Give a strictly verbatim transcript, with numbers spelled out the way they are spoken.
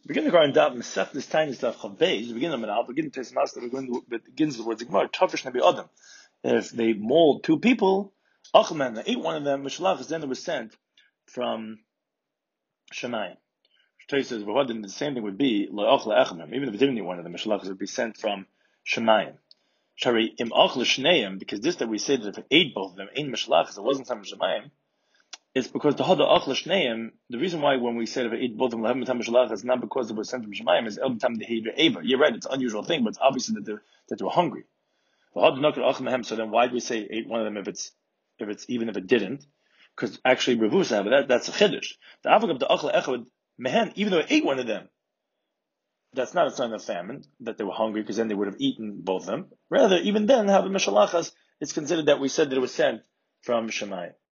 Begin the Gemara Daf Mesech this tiny stuff Chavbeis. Begin the Menal. Begin to Master. Begin begins the words Gemara Tafish Nabi Adam. If they mold two people, Achman they ate one of them. Mishalach then it was sent from Shemayim. Shtei says Vahadim the same thing would be La'ach La'achman. Even if it didn't eat one of them, Mishalach would be sent from Shemayim. Shari im Ach L'Shneim, because this that we say that if it ate both of them, Ein Mishalach, it wasn't sent from Shemayim. It's because the Hada Ach L'Shneim, the reason why when we say that if it ate both of them, L'hem B'tam Mishalach, it's not because it was sent from Shemayim, it's El B'tam Dehiva Eva. You're right, it's an unusual thing, but it's obviously that they're, that they were hungry. So then why do we say ate one of them if it's, if it's, even if it didn't? Because actually, Ravusa, but that, that's a chiddush. The Avog of the Ach L'Echad, Mehen, even though it ate one of them, that's not a sign of famine, that they were hungry, because then they would have eaten both of them. Rather, even then, how the Mishalachas, it's considered that we said that it was sent from Shemayim.